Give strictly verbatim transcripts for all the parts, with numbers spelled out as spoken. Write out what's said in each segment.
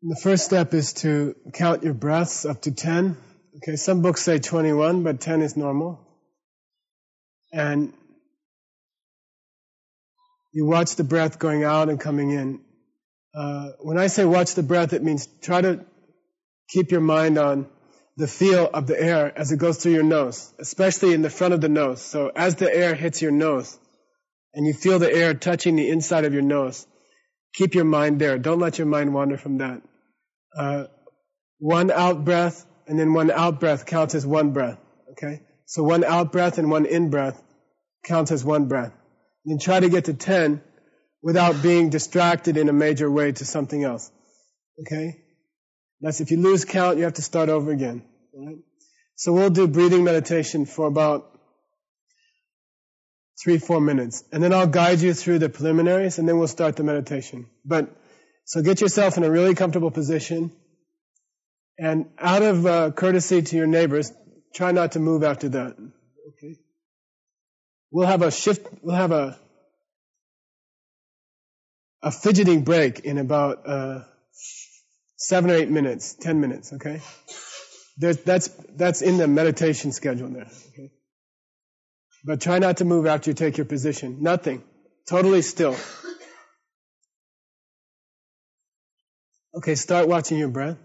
The first step is to count your breaths up to ten. Okay, some books say twenty-one, but ten is normal. And you watch the breath going out and coming in. Uh, when I say watch the breath, it means try to keep your mind on the feel of the air as it goes through your nose, especially in the front of the nose. So as the air hits your nose, and you feel the air touching the inside of your nose, keep your mind there. Don't let your mind wander from that. Uh, one out breath and then one out breath counts as one breath. Okay? So one out breath and one in breath counts as one breath. And then try to get to ten without being distracted in a major way to something else. Okay? That's if you lose count, you have to start over again. All right? So we'll do breathing meditation for about three, four minutes. And then I'll guide you through the preliminaries and then we'll start the meditation. But, so get yourself in a really comfortable position. And out of uh, courtesy to your neighbors, try not to move after that. Okay? We'll have a shift, we'll have a, a fidgeting break in about, uh, seven or eight minutes, ten minutes, okay? There's, that's, that's in the meditation schedule there, okay? But try not to move after you take your position. Nothing. Totally still. Okay, start watching your breath.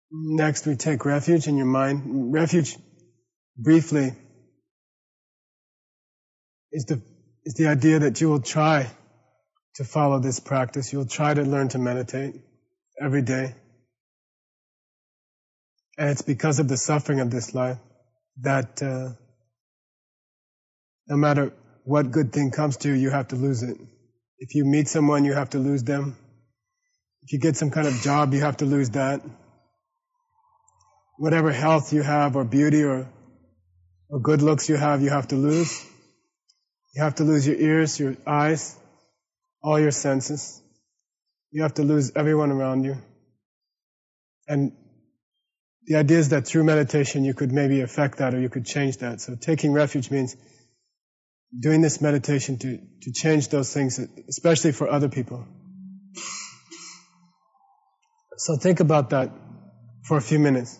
Next, we take refuge in your mind. Refuge, briefly, is the is the idea that you will try to follow this practice. You'll try to learn to meditate every day. And it's because of the suffering of this life that uh, no matter what good thing comes to you, you have to lose it. If you meet someone, you have to lose them. If you get some kind of job, you have to lose that. Whatever health you have or beauty or, or good looks you have, you have to lose. You have to lose your ears, your eyes, all your senses. You have to lose everyone around you. And the idea is that through meditation you could maybe affect that or you could change that. So taking refuge means doing this meditation to, to change those things, especially for other people. So think about that for a few minutes.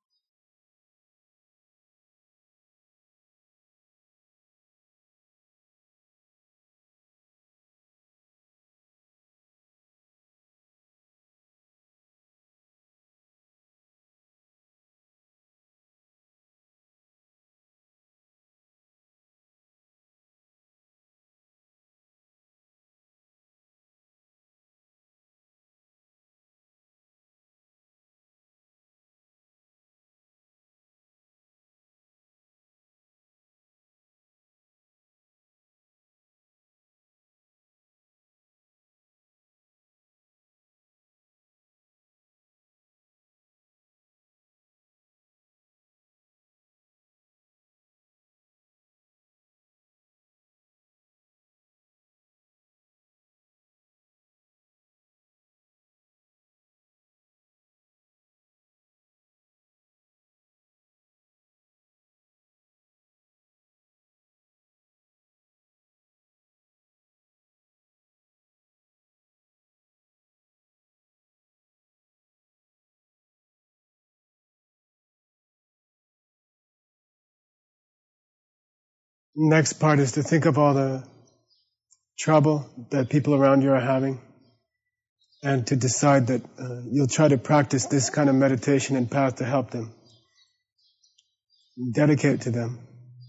Next part is to think of all the trouble that people around you are having and to decide that uh, you'll try to practice this kind of meditation and path to help them. Dedicate it to them.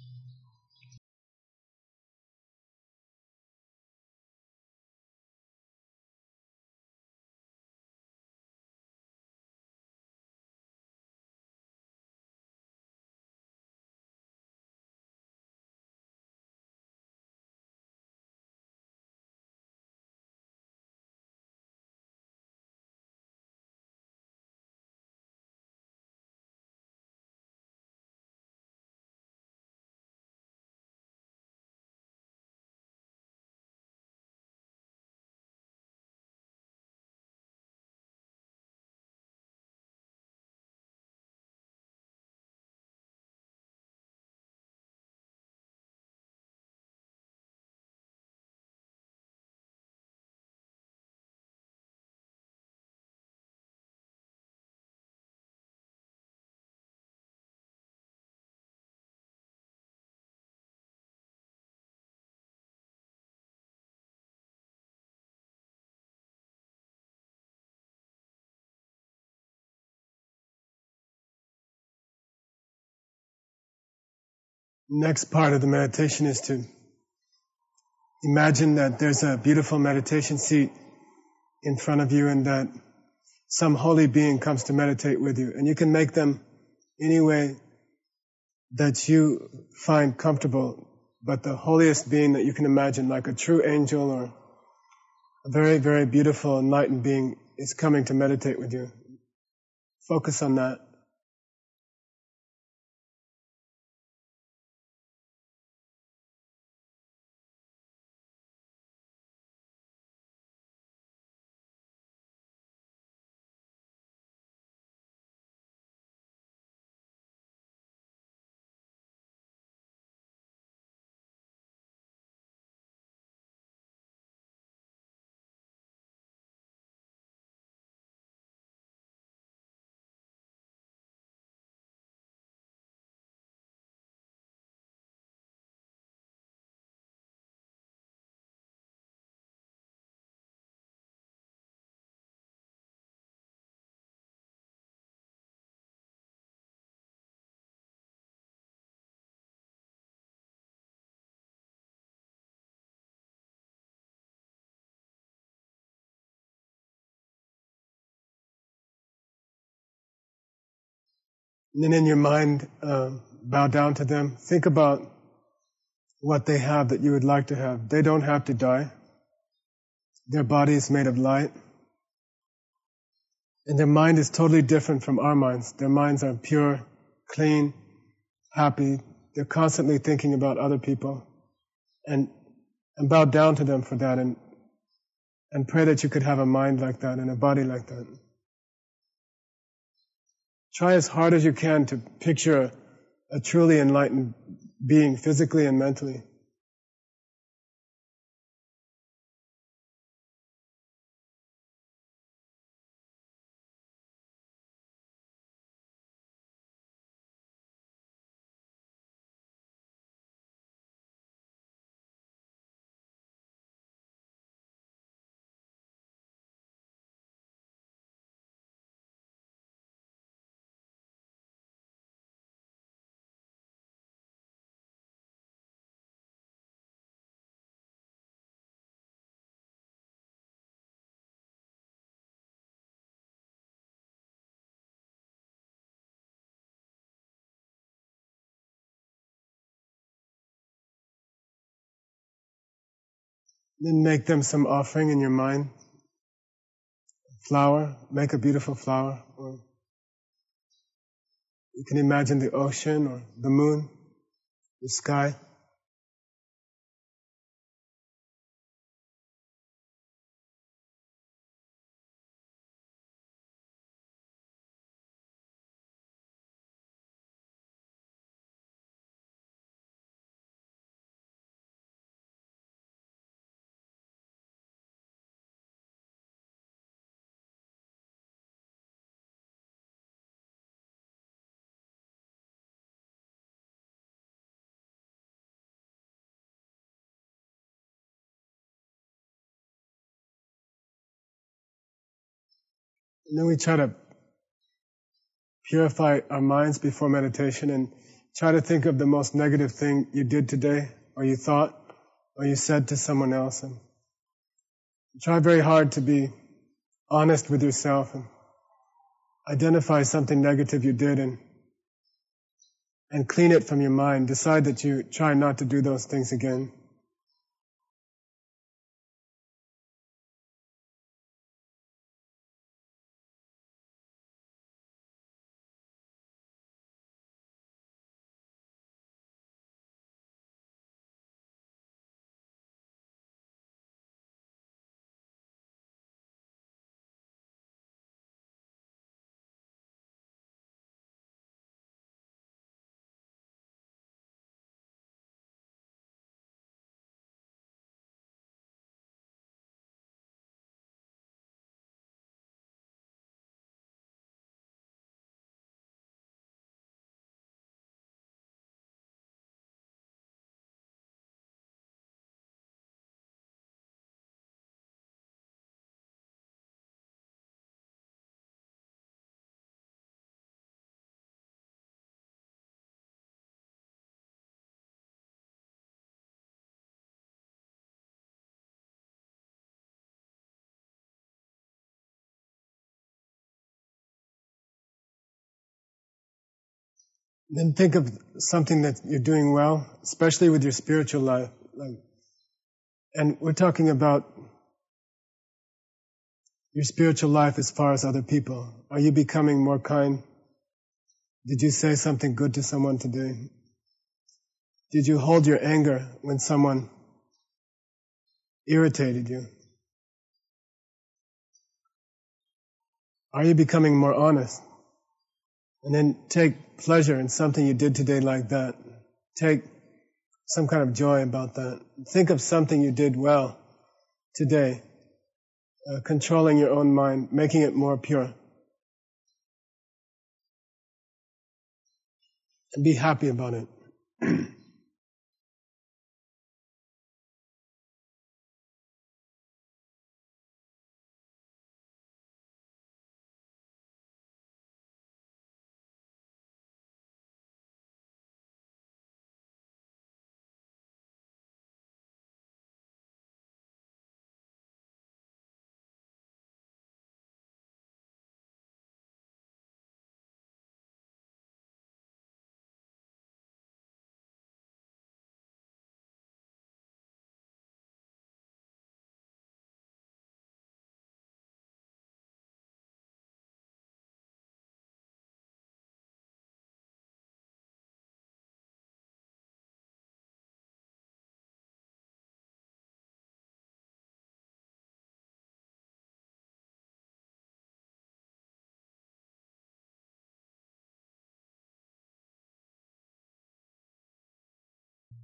Next part of the meditation is to imagine that there's a beautiful meditation seat in front of you and that some holy being comes to meditate with you. And you can make them any way that you find comfortable, but the holiest being that you can imagine, like a true angel or a very, very beautiful enlightened being, is coming to meditate with you. Focus on that. And then in your mind, um, bow down to them. Think about what they have that you would like to have. They don't have to die. Their body is made of light. And their mind is totally different from our minds. Their minds are pure, clean, happy. They're constantly thinking about other people. And, and bow down to them for that, and, and pray that you could have a mind like that and a body like that. Try as hard as you can to picture a, a truly enlightened being, physically and mentally. Then make them some offering in your mind. Flower, make a beautiful flower. Or you can imagine the ocean or the moon, the sky. And then we try to purify our minds before meditation and try to think of the most negative thing you did today, or you thought, or you said to someone else. And try very hard to be honest with yourself and identify something negative you did and and clean it from your mind. Decide that you try not to do those things again. Then think of something that you're doing well, especially with your spiritual life. Like, and we're talking about your spiritual life as far as other people. Are you becoming more kind? Did you say something good to someone today? Did you hold your anger when someone irritated you? Are you becoming more honest? And then take pleasure in something you did today like that. Take some kind of joy about that. Think of something you did well today, uh, controlling your own mind, making it more pure. And be happy about it.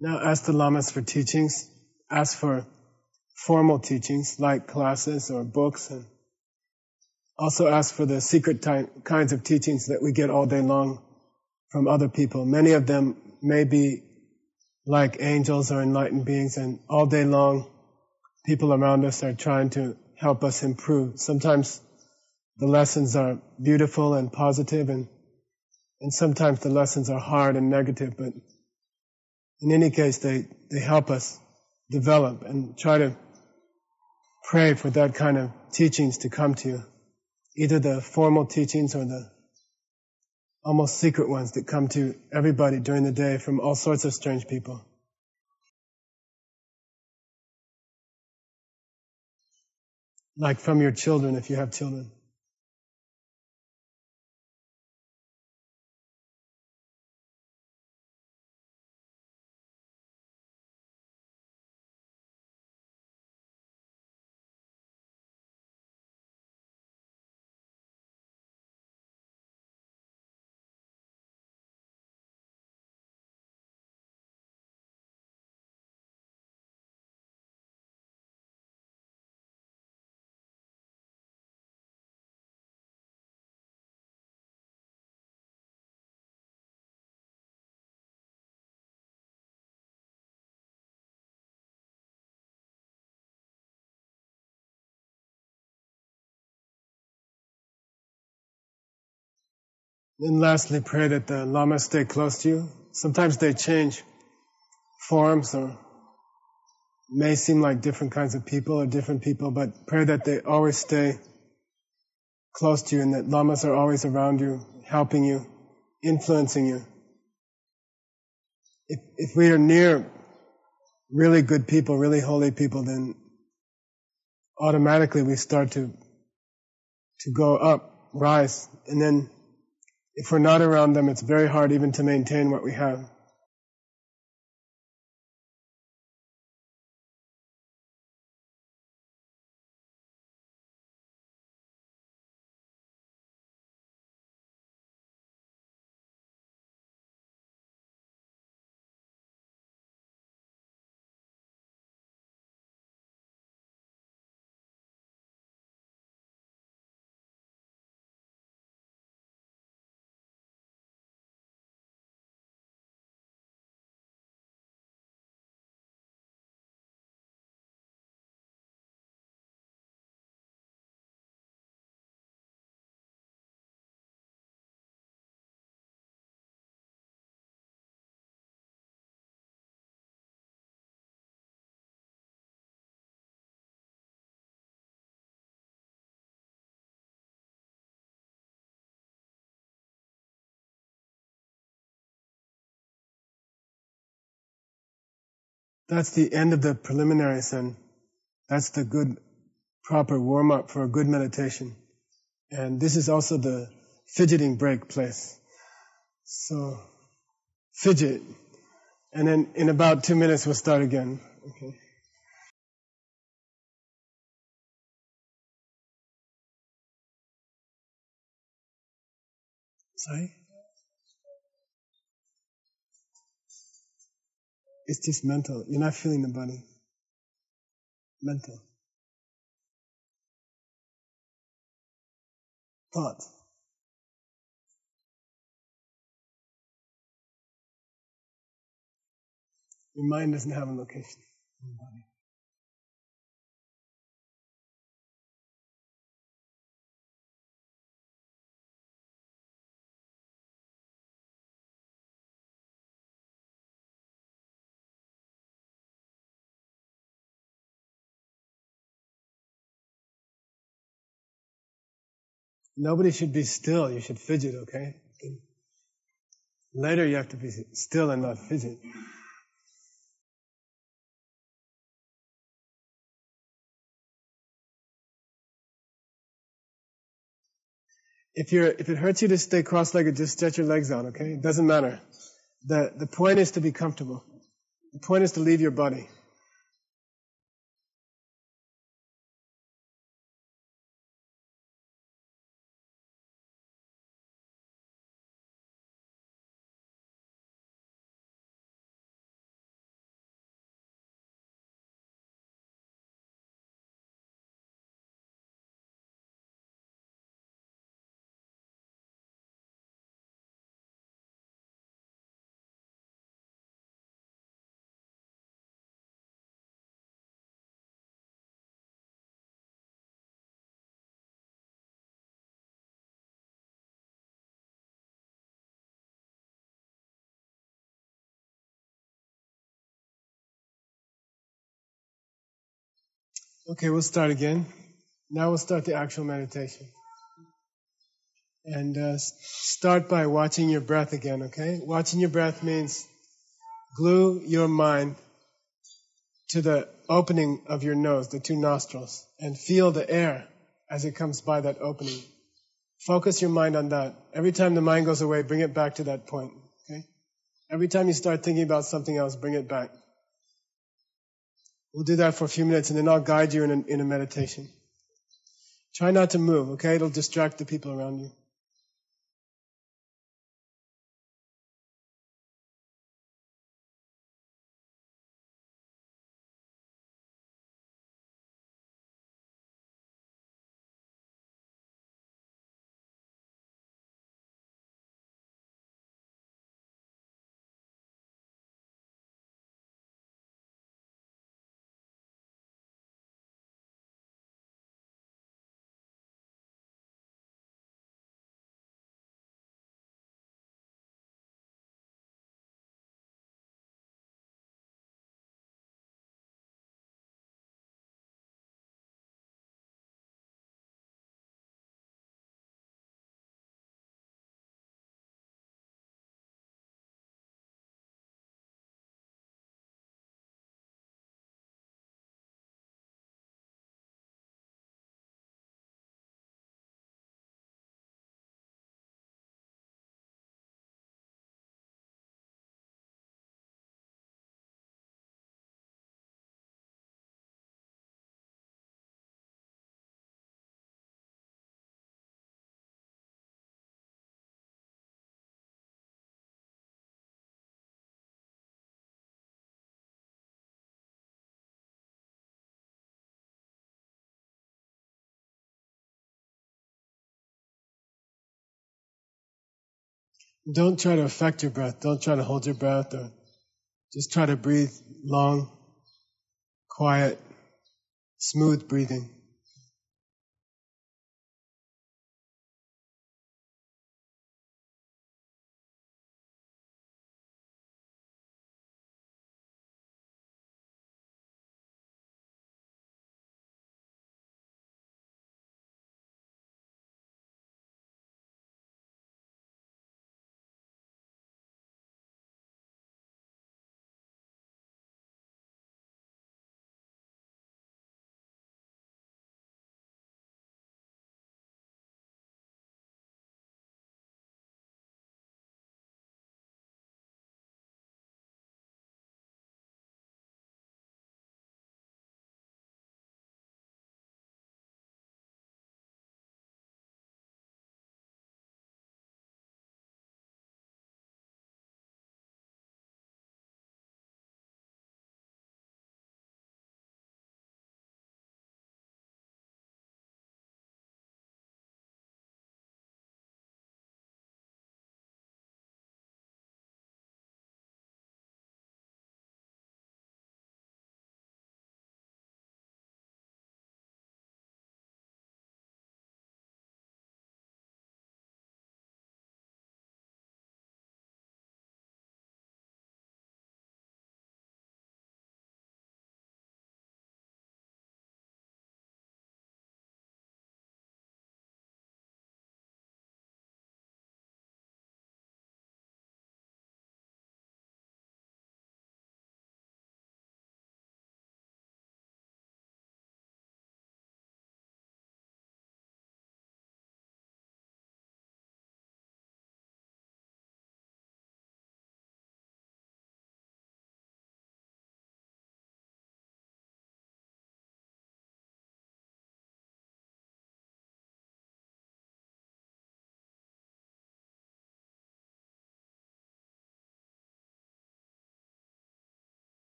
Now ask the lamas for teachings. Ask for formal teachings like classes or books, and also ask for the secret ty- kinds of teachings that we get all day long from other people. Many of them may be like angels or enlightened beings, and all day long people around us are trying to help us improve. Sometimes the lessons are beautiful and positive, and, and sometimes the lessons are hard and negative, but in any case, they, they help us develop, and try to pray for that kind of teachings to come to you. Either the formal teachings or the almost secret ones that come to everybody during the day from all sorts of strange people. Like from your children, if you have children. And lastly, pray that the lamas stay close to you. Sometimes they change forms or may seem like different kinds of people or different people, but pray that they always stay close to you and that lamas are always around you, helping you, influencing you. If, if we are near really good people, really holy people, then automatically we start to to go up, rise, and then if we're not around them, it's very hard even to maintain what we have. That's the end of the preliminaries, and that's the good, proper warm-up for a good meditation. And this is also the fidgeting break place. So, fidget. And then in about two minutes we'll start again. Okay. Sorry? It's just mental. You're not feeling the body. Mental. Thought. Your mind doesn't have a location in the body. Nobody should be still. You should fidget, okay? Later you have to be still and not fidget. If you're, if it hurts you to stay cross-legged, just stretch your legs out, okay? It doesn't matter. The, the point is to be comfortable. The point is to leave your body. Okay, we'll start again. Now we'll start the actual meditation. And uh, start by watching your breath again, okay? Watching your breath means glue your mind to the opening of your nose, the two nostrils, and feel the air as it comes by that opening. Focus your mind on that. Every time the mind goes away, bring it back to that point, okay? Every time you start thinking about something else, bring it back. We'll do that for a few minutes, and then I'll guide you in a, in a meditation. Try not to move, okay? It'll distract the people around you. Don't try to affect your breath. Don't try to hold your breath, or just try to breathe long, quiet, smooth breathing.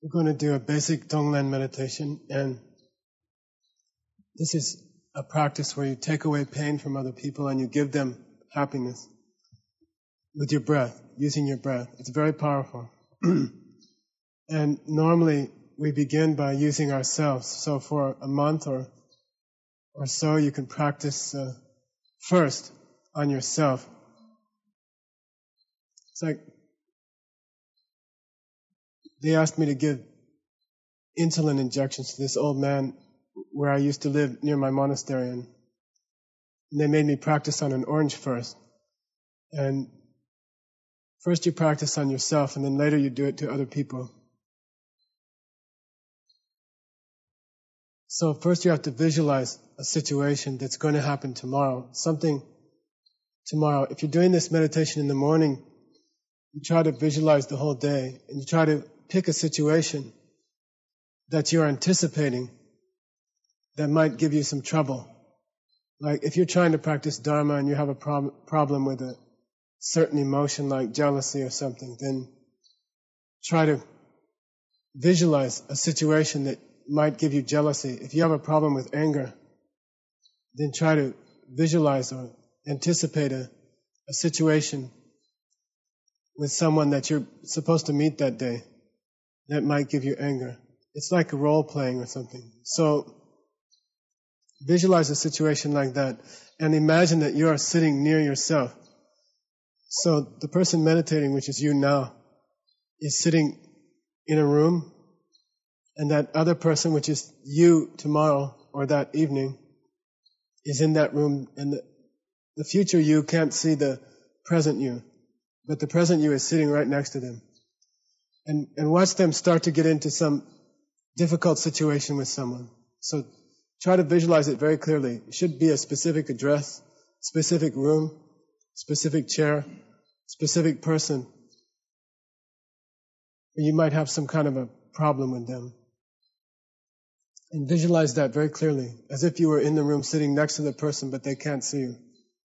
We're going to do a basic Tonglen meditation, and this is a practice where you take away pain from other people and you give them happiness with your breath, using your breath. It's very powerful. And normally we begin by using ourselves. So for a month or or so, you can practice uh, first on yourself. It's like they asked me to give insulin injections to this old man where I used to live near my monastery, and they made me practice on an orange first. And first you practice on yourself, and then later you do it to other people. So first you have to visualize a situation that's going to happen tomorrow, something tomorrow. If you're doing this meditation in the morning, you try to visualize the whole day, and you try to pick a situation that you're anticipating that might give you some trouble. Like if you're trying to practice Dharma and you have a prob- problem with a certain emotion like jealousy or something, then try to visualize a situation that might give you jealousy. If you have a problem with anger, then try to visualize or anticipate a, a situation with someone that you're supposed to meet that day that might give you anger. It's like a role playing or something. So visualize a situation like that and imagine that you are sitting near yourself. So the person meditating, which is you now, is sitting in a room, and that other person, which is you tomorrow or that evening, is in that room, and the, the future you can't see the present you, but the present you is sitting right next to them. And, and watch them start to get into some difficult situation with someone. So try to visualize it very clearly. It should be a specific address, specific room, specific chair, specific person. You might have some kind of a problem with them. And visualize that very clearly, as if you were in the room sitting next to the person, but they can't see you.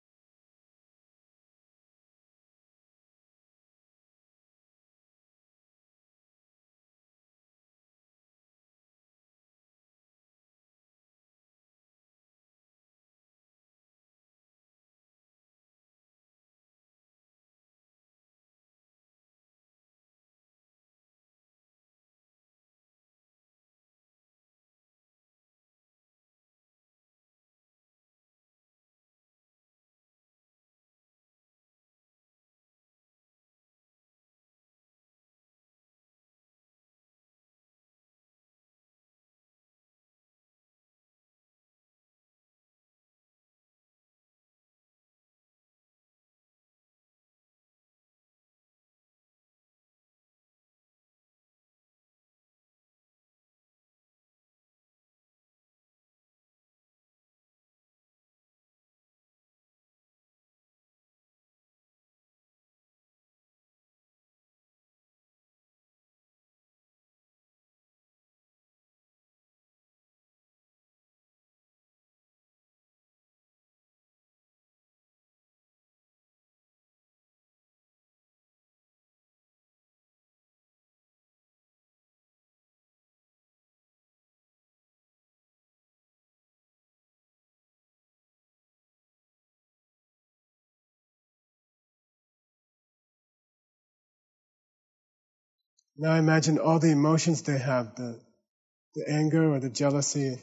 Now imagine all the emotions they have, the, the anger or the jealousy.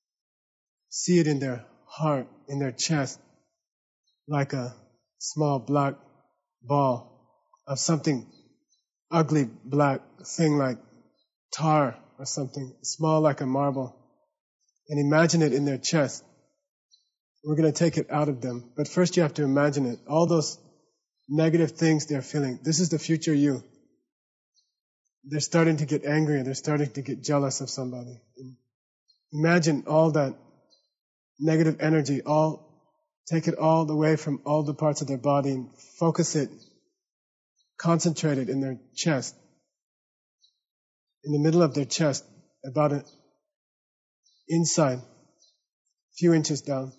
See it in their heart, in their chest, like a small black ball of something ugly black thing like tar or something, small like a marble. And imagine it in their chest. We're going to take it out of them. But first you have to imagine it. All those negative things they're feeling. This is the future you. They're starting to get angry. They're starting to get jealous of somebody. Imagine all that negative energy, all, take it all the way from all the parts of their body and focus it, concentrate it in their chest, in the middle of their chest, about it, inside, a few inches down.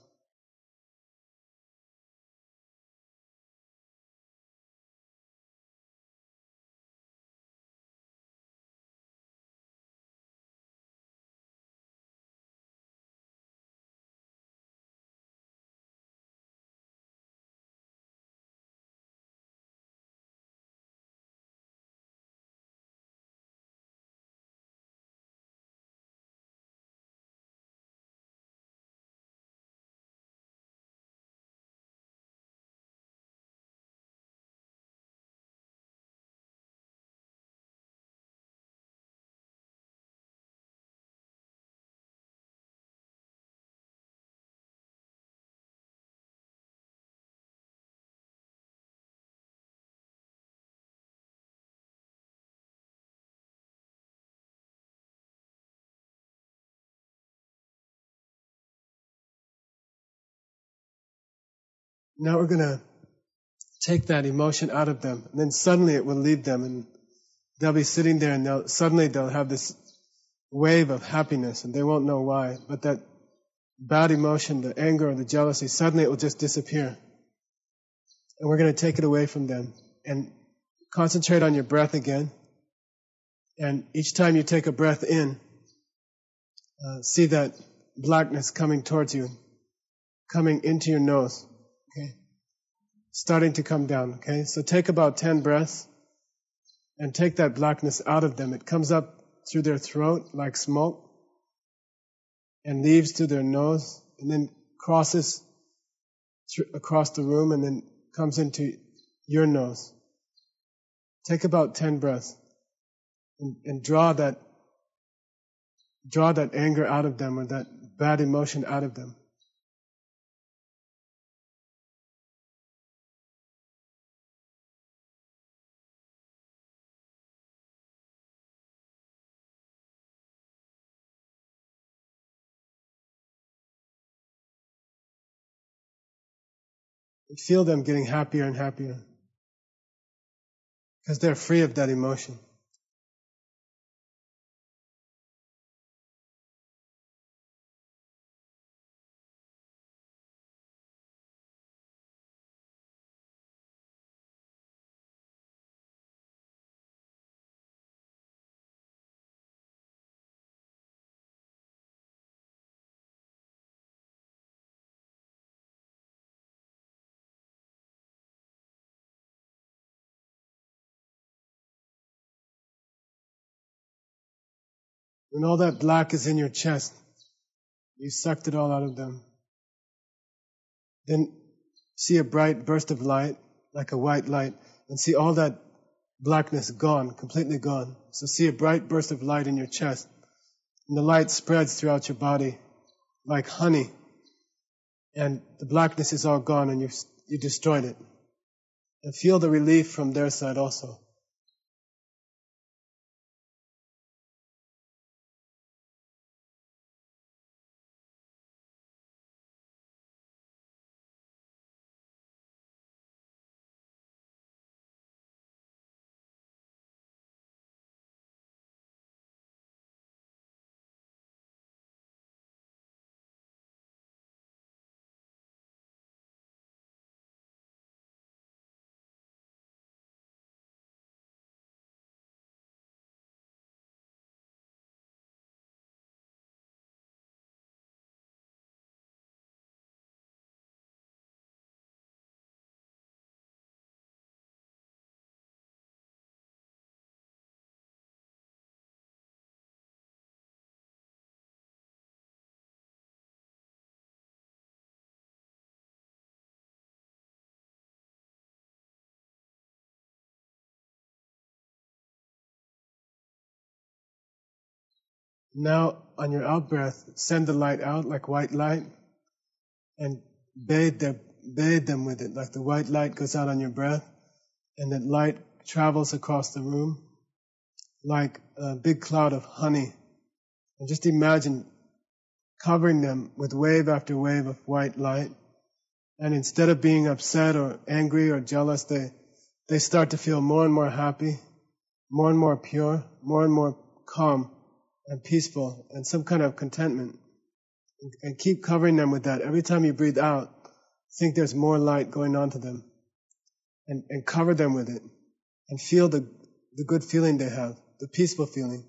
Now we're going to take that emotion out of them, and then suddenly it will leave them, and they'll be sitting there, and they'll suddenly they'll have this wave of happiness, and they won't know why. But that bad emotion, the anger or the jealousy, suddenly it will just disappear. And we're going to take it away from them and concentrate on your breath again. And each time you take a breath in, uh, see that blackness coming towards you, coming into your nose, okay? Starting to come down, okay? So take about ten breaths and take that blackness out of them. It comes up through their throat like smoke and leaves to their nose and then crosses through, across the room and then comes into your nose. Take about ten breaths and, and draw that draw that anger out of them or that bad emotion out of them. And feel them getting happier and happier because they're free of that emotion. When all that black is in your chest, you sucked it all out of them. Then see a bright burst of light, like a white light, and see all that blackness gone, completely gone. So see a bright burst of light in your chest, and the light spreads throughout your body like honey, and the blackness is all gone, and you you destroyed it. And feel the relief from their side also. Now, on your out breath, send the light out like white light and bathe them, bathe them with it, like the white light goes out on your breath and that light travels across the room like a big cloud of honey. And just imagine covering them with wave after wave of white light. And instead of being upset or angry or jealous, they, they start to feel more and more happy, more and more pure, more and more calm and peaceful, and some kind of contentment. And, and keep covering them with that. Every time you breathe out, think there's more light going on to them. And, and cover them with it. And feel the, the good feeling they have, the peaceful feeling.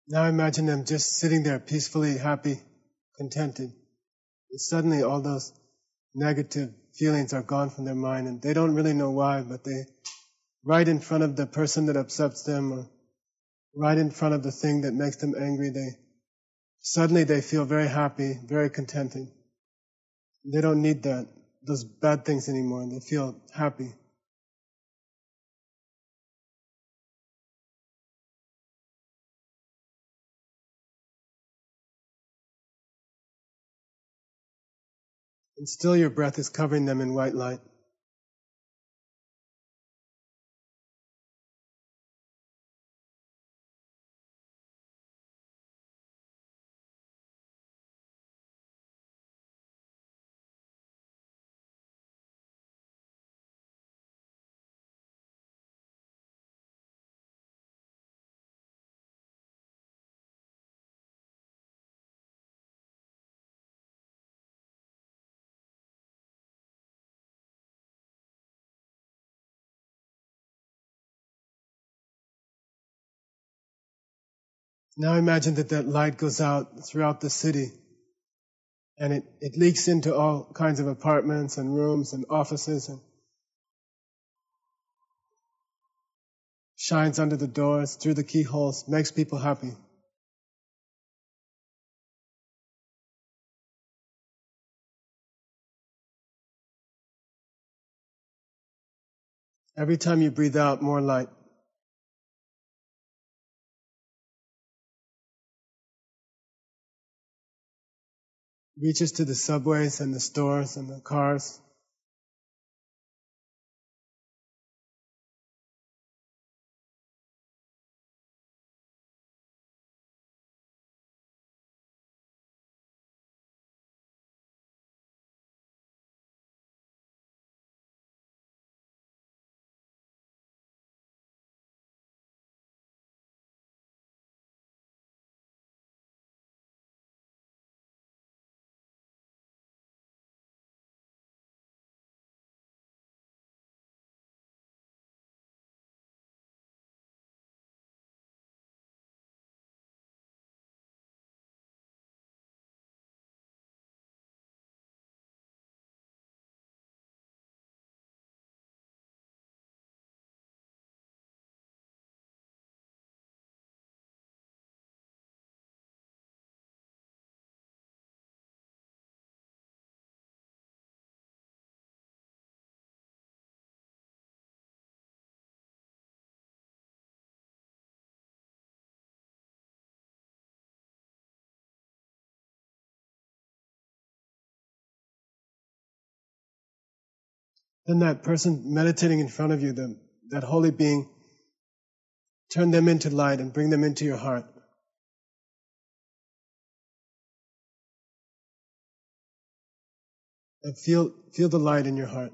Now imagine them just sitting there peacefully, happy, contented. And suddenly all those negative feelings are gone from their mind, and they don't really know why, but they, right in front of the person that upsets them, or right in front of the thing that makes them angry, they suddenly they feel very happy, very contented. They don't need that, those bad things anymore. They feel happy. And still your breath is covering them in white light. Now imagine that that light goes out throughout the city, and it, it leaks into all kinds of apartments and rooms and offices, and shines under the doors, through the keyholes, makes people happy. Every time you breathe out, more light. Reaches to the subways and the stores and the cars. Then that person meditating in front of you, the, that holy being, turn them into light and bring them into your heart. And feel, feel the light in your heart.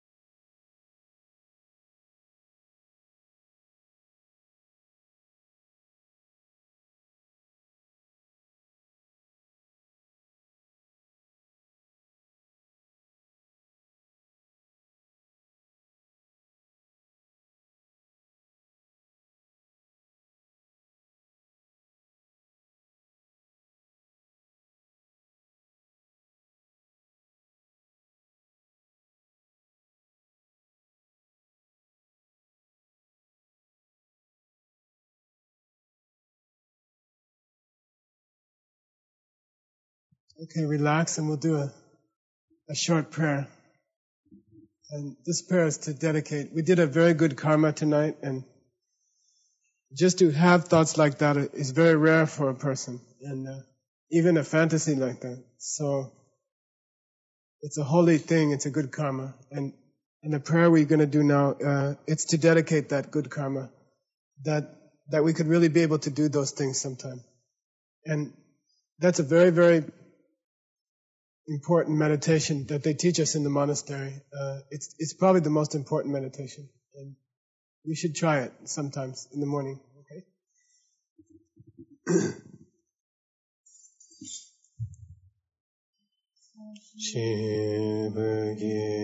Okay, relax, and we'll do a, a short prayer. And this prayer is to dedicate. We did a very good karma tonight, and just to have thoughts like that is very rare for a person, and uh, even a fantasy like that. So it's a holy thing. It's a good karma, and and the prayer we're going to do now, uh, it's to dedicate that good karma, that that we could really be able to do those things sometime. And that's a very, very important meditation that they teach us in the monastery. Uh, it's it's probably the most important meditation, and you should try it sometimes in the morning. Okay.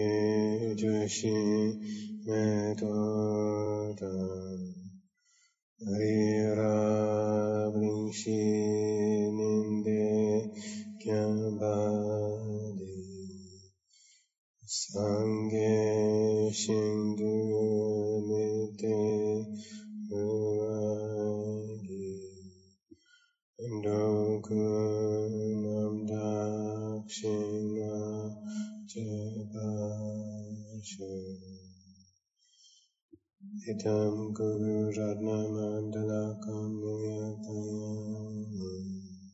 Shibugi Jushi Metoda Rira Vrinshi Ninde Kyabadi Sangye Shindu Nite Uagi Ndoku Namdakshina Jabashu Itam Guru Radna Mandala Kamyatayam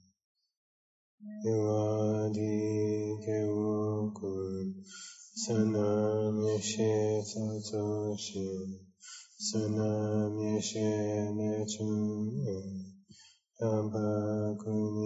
Yavadi Kevokun Sanam Yeshe Satoshi Sanam Yeshe Nechun Tamba Kuni